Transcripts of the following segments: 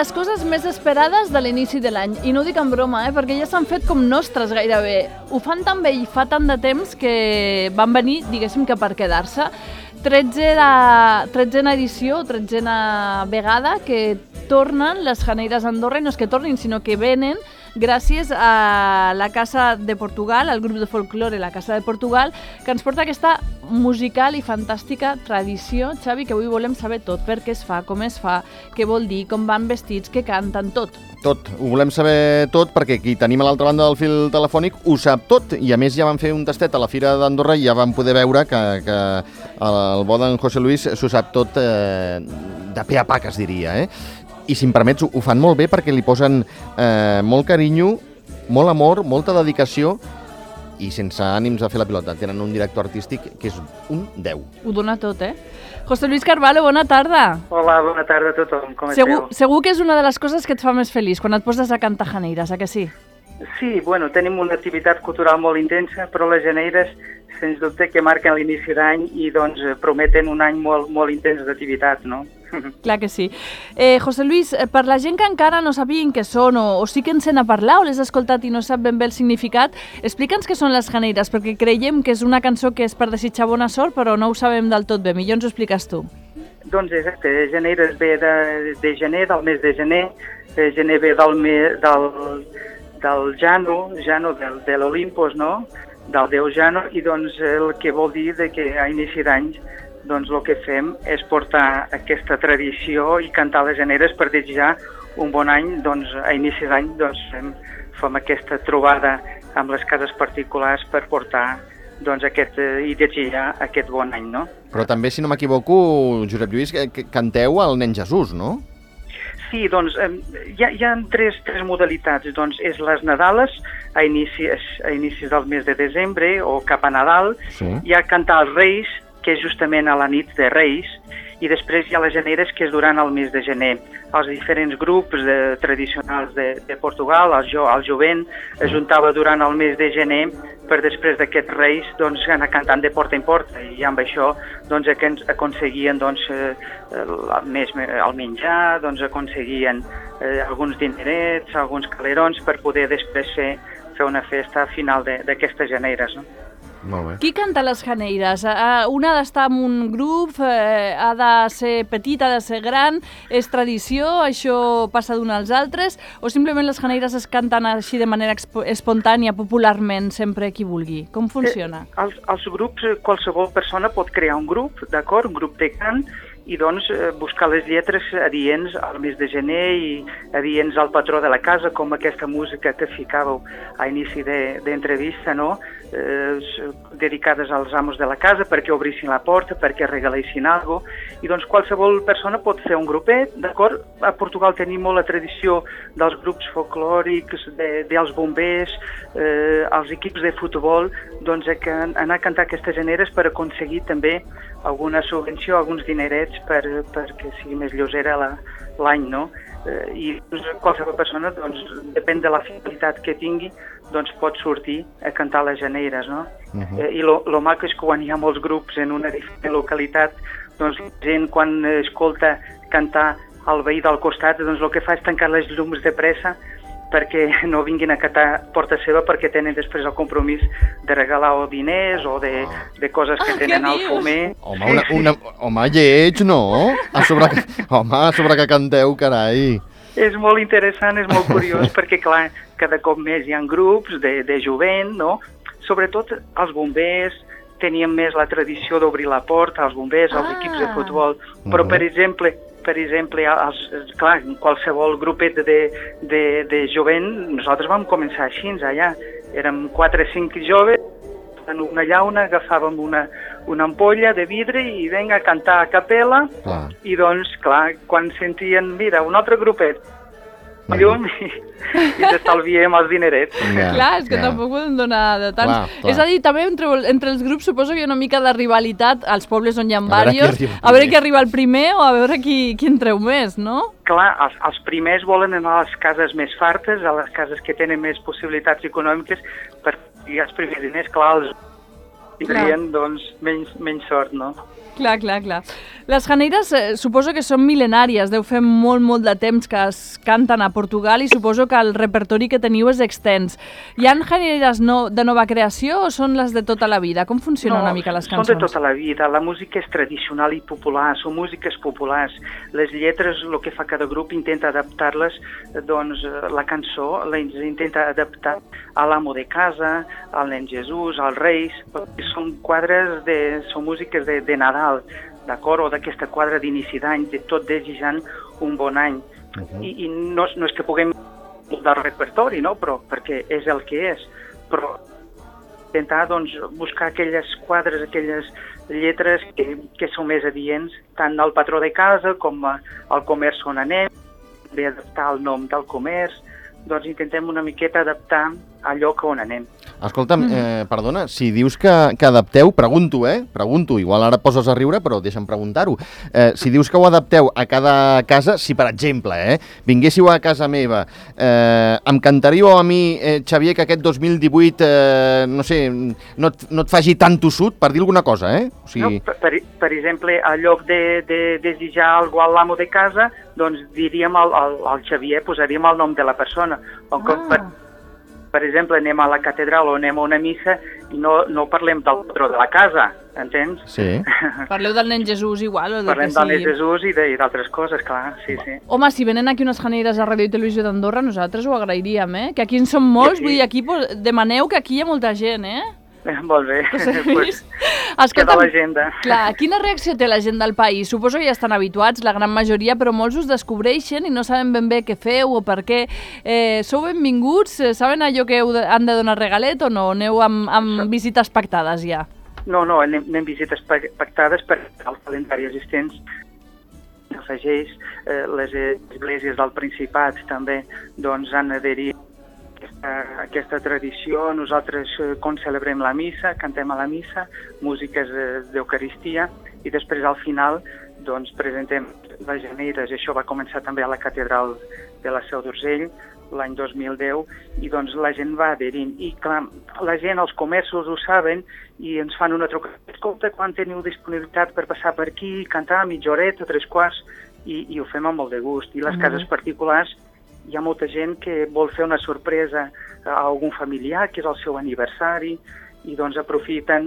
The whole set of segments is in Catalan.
les coses més esperades de l'inici de l'any. I no ho dic en broma, perquè ja s'han fet com nostres gairebé. Ho fan tan bé i fa tant de temps que van venir, diguéssim, que per quedar-se. 13a edició, 13a vegada que tornen les Janeires a Andorra, i no és que tornin, sinó que venen gràcies a la Casa de Portugal, al grup de folklore La Casa de Portugal, que ens porta aquesta musical i fantàstica tradició, Xavi, que avui volem saber tot, per què es fa, com es fa, què vol dir, com van vestits, què canten, tot. Tot, ho volem saber tot perquè qui tenim a l'altra banda del fil telefònic ho sap tot, i a més ja vam fer un tastet a la Fira d'Andorra i ja vam poder veure que el bo d'en José Luis s'ho sap tot de pe a pa, que es diria, I si em permets, ho fan molt bé perquè li posen molt carinyo, molt amor, molta dedicació i sense ànims de fer la pilota. Tenen un director artístic que és un 10. Ho dona tot, José Luis Carvalho, bona tarda. Hola, bona tarda a tothom. Com esteu? Segur que és una de les coses que et fa més feliç quan et poses a cantar Janeires, que sí? Sí, bueno, tenim una activitat cultural molt intensa, però les Janeires, sens dubte, que marquen l'inici d'any i doncs prometen un any molt intens d'activitat, no? Clar que sí. José Luis, per la gent que encara no sabien què són o sí que en sent a parlar o les ha escoltat i no sap ben bé el significat, explica'ns què són les Janeires, perquè creiem que és una cançó que és per desitjar bona sort, però no ho sabem del tot bé. Millor ens ho expliques tu. Doncs exacte, Janeires ve de gener, del mes de gener. Gener ve del Jano, de l'Olimpos, no? Del déu Jano, i doncs el que vol dir que a inici d'any doncs el que fem és portar aquesta tradició i cantar les Janeires per desitjar un bon any. Doncs a inici d'any doncs fem aquesta trobada amb les cases particulars per portar doncs i desitjar aquest bon any, no? Però també, si no m'equivoco, Josep Lluís, que canteu al nen Jesús, no? Sí, doncs hi ha tres modalitats. Doncs és les Nadales, a inicis del mes de desembre o cap a Nadal. Sí. Hi ha cantar els Reis, que és justament a la nit de Reis, i després hi ha les Janeires, que és durant el mes de gener. Els diferents grups tradicionals de Portugal, el jovent, es juntava durant el mes de gener per després d'aquests Reis doncs, anar cantant de porta en porta, i amb això doncs, aconseguien doncs, el menjar, doncs, aconseguien alguns dinerets, alguns calerons per poder després fer una festa final d'aquestes Janeires, no? Molt bé. Qui canta les Janeires? Una ha d'estar en un grup, ha de ser petit, ha de ser gran, és tradició, això passa d'un als altres, o simplement les Janeires es canten així de manera espontània, popularment, sempre qui vulgui? Com funciona? Els grups, qualsevol persona pot crear un grup, d'acord? Un grup de cant, i doncs buscar les lletres adients al mes de gener i adients al patró de la casa, com aquesta música que ficàveu a inici d'entrevista, no? Dedicades als amos de la casa perquè obrissin la porta, perquè regalessin alguna cosa, i doncs qualsevol persona pot fer un grupet, d'acord? A Portugal tenim molt la tradició dels grups folclòrics, dels bombers, els equips de futbol, doncs anar a cantar aquestes Janeires per aconseguir també alguna subvenció, alguns dinerets perquè sigui més lleugera l'any, no? I qualsevol persona, doncs, depèn de la finalitat que tingui, doncs pot sortir a cantar les Janeires, no? I lo maco és que quan hi ha molts grups en una diferent localitat, doncs la gent quan escolta cantar el veí del costat, doncs el que fa és tancar les llums de pressa perquè no vinguin a cantar porta seva, perquè tenen després el compromís de regalar o diners o de coses que tenen al fumer. Home, lleig, no? A sobre que canteu, carai. És molt interessant, és molt curiós, perquè clar, cada cop més hi ha grups de jovent, no? Sobretot els bombers, teníem més la tradició d'obrir la porta, els bombers, els equips de futbol, però per exemple, clar, qualsevol grupet de jovent, nosaltres vam començar així, allà. Érem 4 o 5 joves, en una llauna agafàvem una ampolla de vidre i vinga a cantar a capella, i doncs, clar, quan sentien, mira, un altre grupet, llum i s'estalviem els dinerets. Clar, és que tampoc podem donar de tants. És a dir, també entre els grups suposo que hi ha una mica de rivalitat als pobles on hi ha diversos, a veure qui arriba el primer o a veure qui en treu més, no? Clar, els primers volen anar a les cases més fartes, a les cases que tenen més possibilitats econòmiques, per dir els primers diners, clar, tindrien doncs, menys sort, no? Clar. Les janeires suposo que són mil·lenàries, deu fer molt de temps que es canten a Portugal i suposo que el repertori que teniu és extens. Hi ha janeires de nova creació o són les de tota la vida? Com funcionen una mica les cançons? Són de tota la vida. La música és tradicional i popular, són músiques populars. Les lletres, el que fa cada grup, intenta adaptar-les, doncs la cançó les intenta adaptar a l'amo de casa, al nen Jesús, als Reis, són són músiques de Nadal, d'acord, o d'aquesta quadra d'inici d'any, de tot desitjant un bon any. I no és que puguem del repertori, no? Però perquè és el que és. Però intentar doncs, buscar aquelles quadres, aquelles lletres que són més adients, tant al patró de casa com al comerç on anem, bé adaptar el nom del comerç, doncs intentem una miqueta adaptar allò que on anem. Escolta'm, perdona, si dius que adapteu, pregunto, igual ara poses a riure, però deixa'm preguntar-ho. Si dius que ho adapteu a cada casa, si per exemple, vinguéssiu a casa meva, em cantaríeu a mi, Xavier, que aquest 2018, no sé, no et faci tan tossut, per dir alguna cosa, O sigui... No, per exemple, en lloc de desitjar algú a l'amo de casa, doncs diríem al Xavier, posaríem el nom de la persona. Per exemple, anem a la catedral o anem a una missa i no parlem del patró de la casa, entens? Sí. Parleu del nen Jesús igual? Parlem del nen Jesús i d'altres coses, clar, sí. Home, si venen aquí unes janeires a Ràdio i Televisió d'Andorra, nosaltres ho agrairíem, Que aquí en som molts, vull dir, aquí demaneu que aquí hi ha molta gent, Molt bé, pues, queda a l'agenda. Clar, quina reacció té la gent del país? Suposo que ja estan habituats, la gran majoria, però molts us descobreixen i no saben ben bé què feu o per què. Sou benvinguts? Saben allò que han de donar regalet o no? Aneu amb visites pactades ja? No, anem visites pactades per al calendari existents. Afegeix les esglésies del Principat també doncs, han adherit aquesta tradició. Nosaltres concelebrem la missa, cantem a la missa, músiques d'Eucaristia i després al final doncs, presentem les janeires. Això va començar també a la catedral de la Seu d'Urgell l'any 2010 i doncs la gent va adherint. I clar, la gent, els comerços ho saben i ens fan una trucada. Escolta, quan teniu disponibilitat per passar per aquí, cantar mitja horeta, 3/4 i ho fem amb molt de gust. I les cases particulars hi ha molta gent que vol fer una sorpresa a algun familiar, que és el seu aniversari, i doncs aprofiten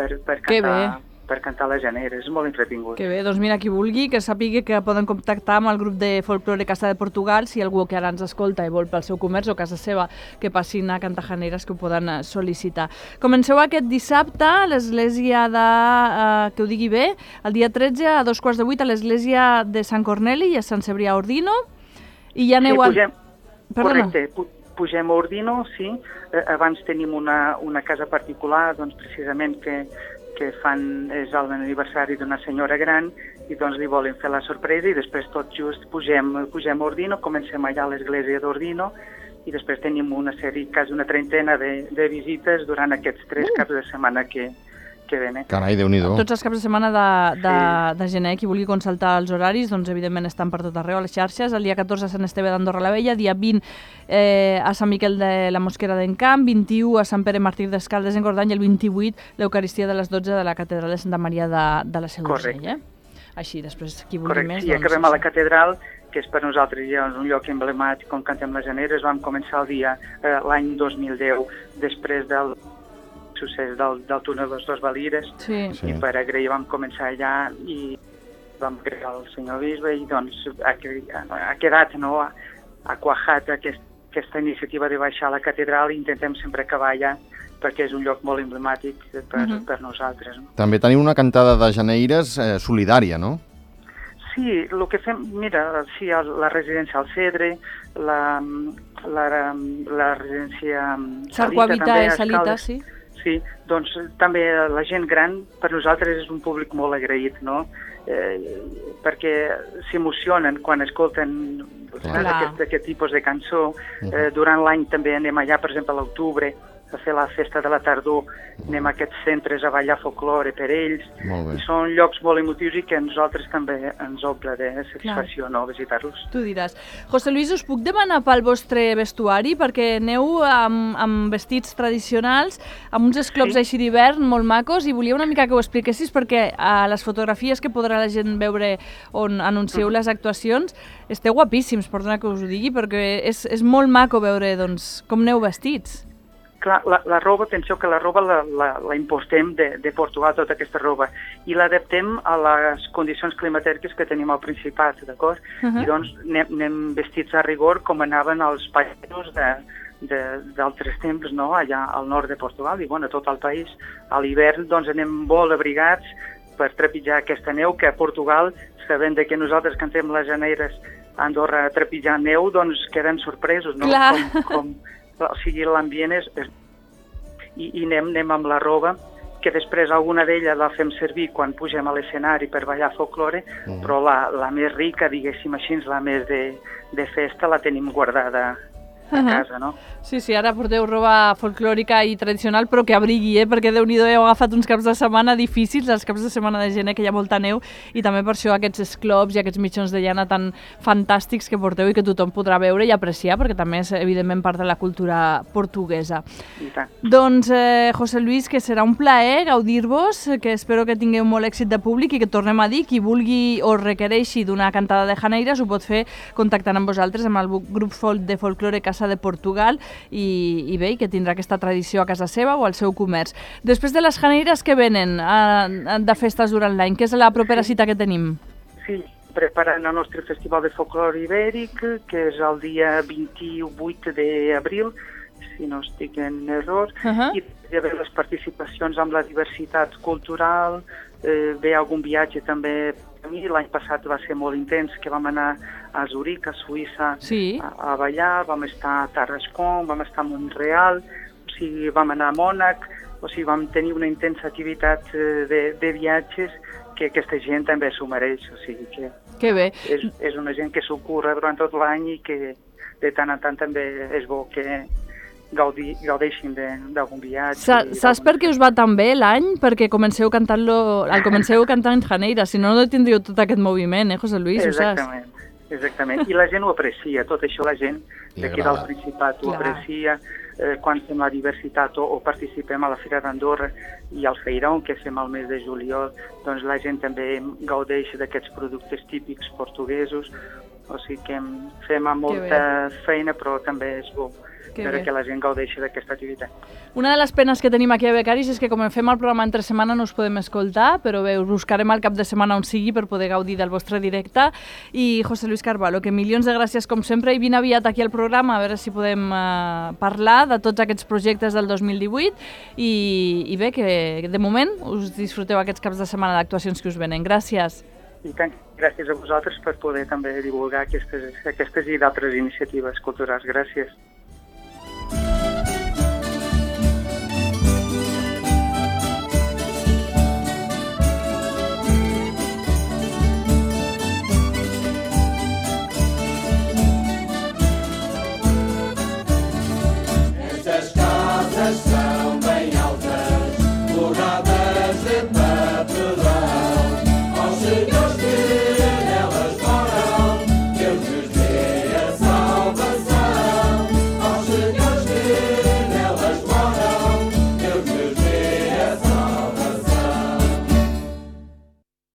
per cantar les janeires. És molt entretingut. Que bé, doncs mira, qui vulgui, que sàpiga que poden contactar amb el grup de folklore Casa de Portugal, si algú que ara ens escolta i vol pel seu comerç o casa seva que passin a cantar janeires, que ho poden sol·licitar. Comenceu aquest dissabte a l'església que ho digui bé, el dia 13 a 7:45 a l'església de Sant Corneli i a Sant Cebrià Ordino. I ja aneu correcte, pugem a Ordino, sí. Abans tenim una casa particular, doncs precisament que fan, és l'aniversari d'una senyora gran i doncs li volen fer la sorpresa i després tot just pugem a Ordino, comencem allà a l'església d'Ordino i després tenim quasi una trentena de visites durant aquests 3 caps de setmana que venen. Carai, Déu-n'hi-do. Tots els caps de setmana de gener, qui vulgui consultar els horaris, doncs evidentment estan per tot arreu a les xarxes. El dia 14 a Sant Esteve d'Andorra la Vella, dia 20 a Sant Miquel de la Mosquera d'Encamp, 21 a Sant Pere Màrtir d'Escaldes en Gordany i el 28 l'Eucaristia de les 12 de la Catedral de Santa Maria de la Seu d'Urgell. Així, després, qui vulgui més... Correcte, i acabem a la catedral, que és per nosaltres ja un lloc emblemàtic on cantem les janeires. Vam començar l'any 2010, després del succés del túnel dels dos Valires, i per agrair vam començar allà i vam crear el senyor bisbe i doncs ha quedat, ha quajat aquesta iniciativa de baixar a la catedral i intentem sempre acabar allà perquè és un lloc molt emblemàtic per nosaltres. També teniu una cantada de janeires solidària, no? Sí, el que fem, mira, sí, la residència al Cedre, la residència Salita, sí. Sí, doncs també la gent gran per nosaltres és un públic molt agraït, no? Perquè s'emocionen quan escolten aquest tipus de cançó. Durant l'any també anem allà, per exemple, a l'octubre, a fer la festa de la tardor, anem a aquests centres a ballar folklore per ells, i són llocs molt emotius i que a nosaltres també ens omple de satisfacció, no?, visitar-los. Tu diràs. José Luis, us puc demanar pel vostre vestuari? Perquè aneu amb vestits tradicionals, amb uns esclops així d'hivern molt macos, i volia una mica que ho expliquessis perquè a les fotografies que podrà la gent veure on anuncieu les actuacions, esteu guapíssims, perdona que us ho digui, perquè és molt maco veure doncs, com aneu vestits. Clar, la roba, penseu que la roba la importem de Portugal, tota aquesta roba, i l'adaptem a les condicions climatèriques que tenim al Principat, d'acord? I doncs anem vestits a rigor com anaven els països d'altres temps, no?, allà al nord de Portugal, i bueno, a tot el país. A l'hivern doncs anem molt abrigats per trepitjar aquesta neu, que a Portugal, sabent que nosaltres cantem les geneires a Andorra trepitjant neu, doncs queden sorpresos, no? Clar. O sigui, l'ambient i anem amb la roba, que després alguna d'ella la fem servir quan pugem a l'escenari per ballar folklore, però la més rica, diguéssim així, la més de festa, la tenim guardada a casa, no? Sí, ara porteu roba folclòrica i tradicional, però que abrigui, perquè Déu-n'hi-do, heu agafat uns caps de setmana difícils, els caps de setmana de gener, que hi ha molta neu, i també per això aquests esclops i aquests mitjons de llana tan fantàstics que porteu i que tothom podrà veure i apreciar, perquè també és, evidentment, part de la cultura portuguesa. I tant. Doncs, José Luis, que serà un plaer gaudir-vos, que espero que tingueu molt èxit de públic i que tornem a dir, qui vulgui o requereixi d'una cantada de janeires ho pot fer contactant amb vosaltres, amb el grup de folklore Casa de Portugal, i bé, que tindrà aquesta tradició a casa seva o al seu comerç. Després de les janeires, que venen de festes durant l'any? Què és la propera cita que tenim? Sí, preparant el nostre Festival de Folklore Ibèric, que és el dia 28 d'abril, si no estic en error, i hi ha les participacions amb la diversitat cultural, ve algun viatge també. L'any passat va ser molt intens, que vam anar a Zuric, a Suïssa, a ballar, vam estar a Tarrascon, vam estar a Montreal, o sigui, vam anar a Mònac, o sigui, vam tenir una intensa activitat de viatges que aquesta gent també s'ho mereix, o sigui que bé. És una gent que s'ho curra durant tot l'any i que de tant en tant també és bo que gaudeixin d'algun viatge. Saps per què us va tan bé l'any? Perquè comenceu cantant janeires, si no, no tindríeu tot aquest moviment, José Luis, ho saps? Exactament, i la gent ho aprecia, tot això la gent d'aquí del Principat ho aprecia, quan fem la diversitat o participem a la Fira d'Andorra i al Feirón, que fem al mes de juliol, doncs la gent també gaudeix d'aquests productes típics portuguesos, o sigui que fem amb molta feina, però també és bo que la gent gaudeixi d'aquesta activitat. Una de les penes que tenim aquí a Becaris és que com fem el programa entre setmana no us podem escoltar, però bé, us buscarem al cap de setmana on sigui per poder gaudir del vostre directe. I José Luis Carvalho, que milions de gràcies com sempre, i vine aviat aquí al programa a veure si podem parlar de tots aquests projectes del 2018 i bé, que de moment us disfruteu aquests caps de setmana d'actuacions que us venen. Gràcies. I tant, gràcies a vosaltres per poder també divulgar aquestes i d'altres iniciatives culturals. Gràcies.